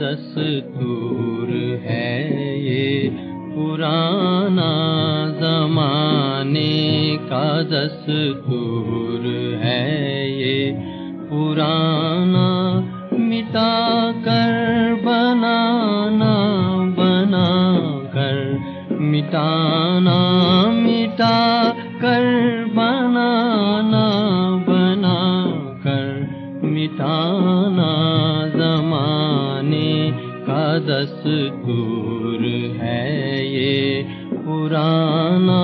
दस्तूर है ये, पुराना ज़माने का दस्तूर है ये, पुराना मिटा कर बनाना, बना कर मिटाना, मिटा कर बनाना, बना कर मिटाना, ज़माने का दस्तूर है ये, पुराना।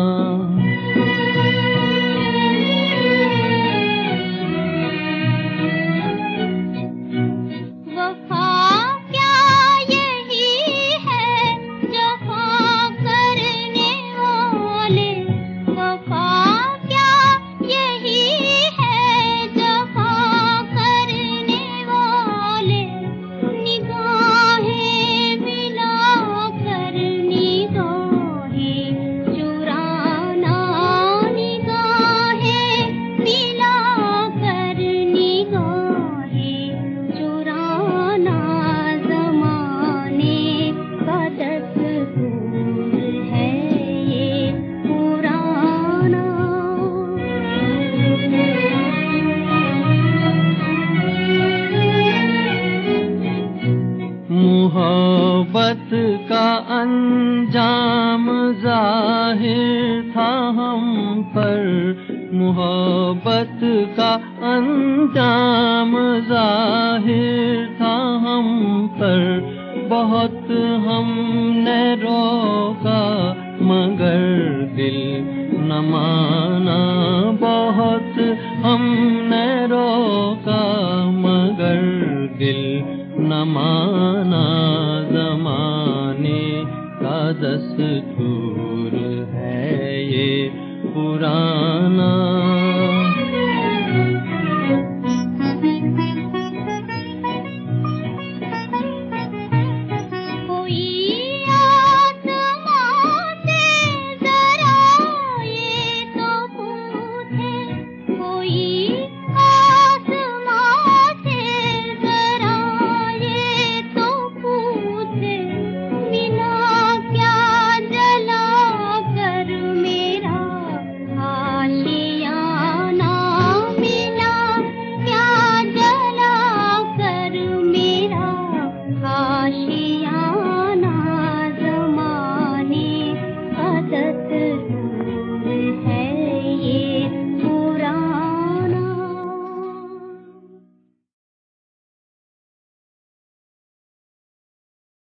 मोहब्बत का अंजाम ज़ाहिर था हम पर, मोहब्बत का अंजाम ज़ाहिर था हम पर, बहुत हमने रोका मगर दिल न माना, बहुत हमने रोका मगर दिल न माना, ज़माने का दस्तूर है ये, पुराना।